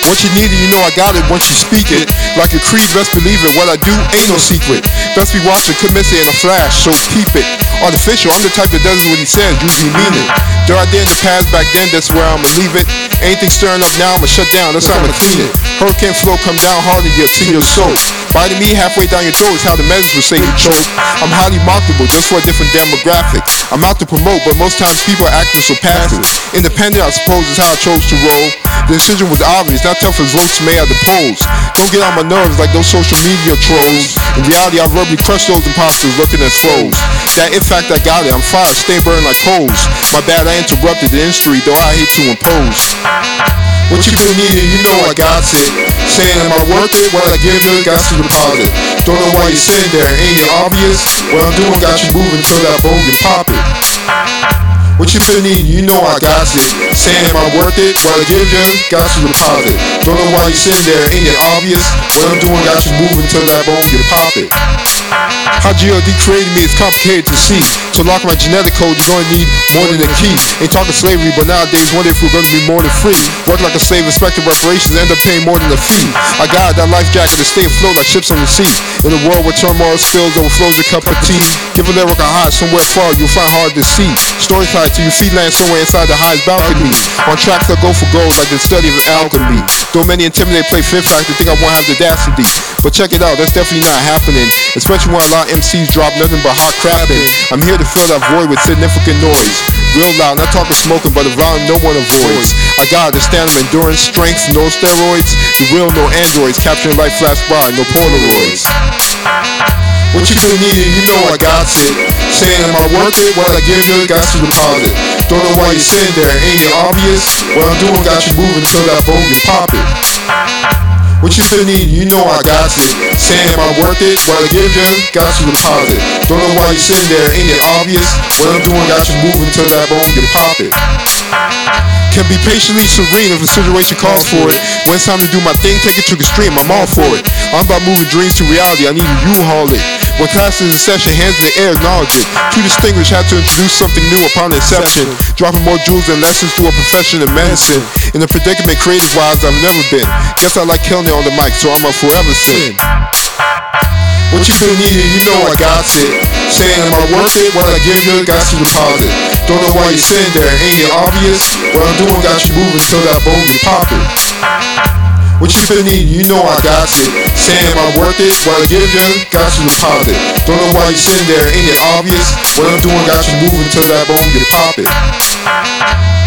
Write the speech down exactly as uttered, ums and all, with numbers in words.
Once you need it, you know I got it. Once you speak it, like a creed, best believe it. What I do ain't no secret. Best be watching, could miss it in a flash, so keep it artificial. I'm the type that does what he says, usually mean it. There I did in the past, back then, that's where I'ma leave it. Anything stirring up now, I'ma shut down, that's how I'ma clean it. Hurricane flow come down hard to your, to your soul. Biting me halfway down your throat is how the medicine will say you choke. I'm highly marketable, just for a different demographic. I'm out to promote, but most times people are acting so passive. Independent, I suppose, is how I chose to roll. The decision was obvious, not tough as votes made at the polls. Don't get on my nerves like those social media trolls. In reality, I verbally crush those imposters looking as foes. That in fact I got it, I'm fired, stay burning like coals. My bad, I interrupted the industry, though I hate to impose. What you been needing, you know I got it. Saying am I worth it? What I give you, got to deposit. Don't know why you sitting there, ain't it obvious? What I'm doing got you moving till that bone get pop it. What you been needing, you know I got it. Saying am I worth it? What I give you, got to deposit. Don't know why you sitting there, ain't it obvious? What I'm doing got you moving till that bone get pop it. How G O D created me is complicated to see. To lock my genetic code, you're gonna need more than a key. Ain't talking slavery, but nowadays wonder if we're gonna be more than free. Work like a slave, expecting reparations, end up paying more than a fee. I got that life jacket to stay afloat like ships on the sea. In a world where turmoil spills, overflows your cup of tea. Give a lyric a high, somewhere far you'll find hard to see. Story tied to your feet land somewhere inside the highest balcony. On tracks that go for gold like the study of alchemy. Though many intimidate play fifth factor, think I won't have the audacity. But check it out, that's definitely not happening. Especially when a lot of M Cs drop nothing but hot crapping. I'm here to fill that void with significant noise. Real loud, not talking smoking, but a volume no one avoids. I got the stamina, endurance, strength, no steroids. The real, no androids, capturing life flash by, no Polaroids. What you been needing, you know I got it. Saying am I worth it? What I give you, got to deposit. Don't know why you sitting there, ain't it obvious? What I'm doing got you moving till that bone get pop it. What you been needing, you know I got it. Saying am I worth it? What I give you, got to deposit. Don't know why you sitting there, ain't it obvious? What I'm doing got you moving till that bone get pop it. Can be patiently serene if a situation calls for it. When it's time to do my thing, take it to the extreme, I'm all for it. I'm about moving dreams to reality, I need a U-Haul it. When class is in session, hands in the air, acknowledge it. Too distinguished, had to introduce something new upon inception. Dropping more jewels and lessons to a profession in medicine. In a predicament creative-wise I've never been. Guess I like killing it on the mic, so I'm a forever sin. What you been needing, you know I got it. Saying am I worth it? What I give you, got to deposit. Don't know why you sitting there, ain't it obvious? What I'm doing got you moving till that bone get pop it. What you been needing, you know I got it. Saying am I worth it? What I give you, got to deposit. Don't know why you sitting there, ain't it obvious? What I'm doing got you moving till that bone get pop it.